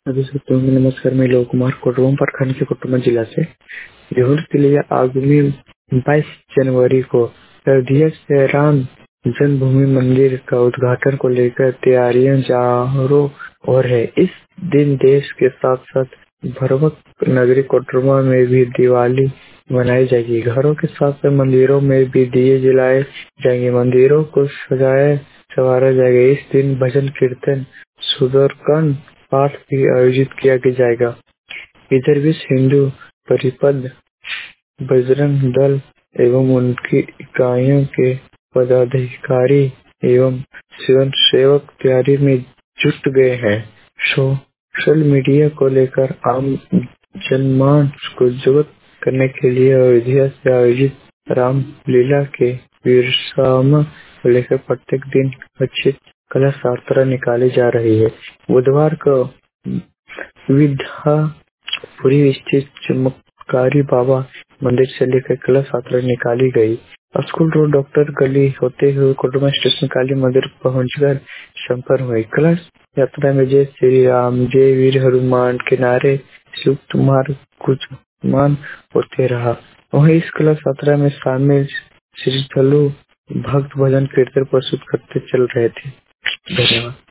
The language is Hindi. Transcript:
अभी सत्यों में नमस्कार। मैं लोक कुमार कोटरों प्रखंड के कोटरमा जिला से जोहर के लिए आगामी 22 जनवरी को अयोध्या से राम जन्मभूमि मंदिर का उद्घाटन को लेकर तैयारियां जोरों और है। इस दिन देश के साथ साथ भरवक नगरी कोटरमा में भी दिवाली मनाई जाएगी। घरों के साथ साथ मंदिरों में भी दिए जलाए जाएंगे। मंदिरों को सजाया संवारा जाएगा। इस दिन भजन कीर्तन सुंदरकांड पाठ भी आयोजित किया जाएगा। इधर विश्व हिंदू परिषद, बजरंग दल एवं उनकी इकाइयों के पदाधिकारी एवं स्वयंसेवक तैयारी में जुट गए हैं। सोशल मीडिया को लेकर आम जनमानस को जागरूक करने के लिए अयोध्या से आयोजित रामलीला के विरासत को लेकर प्रत्येक दिन अच्छी कलश यात्रा निकाली जा रही है। बुधवार को विद्यापुरी स्थित चमत्कारी बाबा मंदिर से लेकर कलश यात्रा निकाली गई। स्कूल रोड डॉक्टर गली होते हुए कोटरमा स्टेशन काली मंदिर पहुंचकर संपन्न हुई। कलश यात्रा में जय श्री राम, जय वीर हनुमान के नारे संयुक्त मार्ग गुंजयमान होते रहा। वहीं इस कलश यात्रा में शामिल श्रद्धालु भक्त भजन कीर्तन प्रस्तुत करते चल रहे थे। धन्यवाद।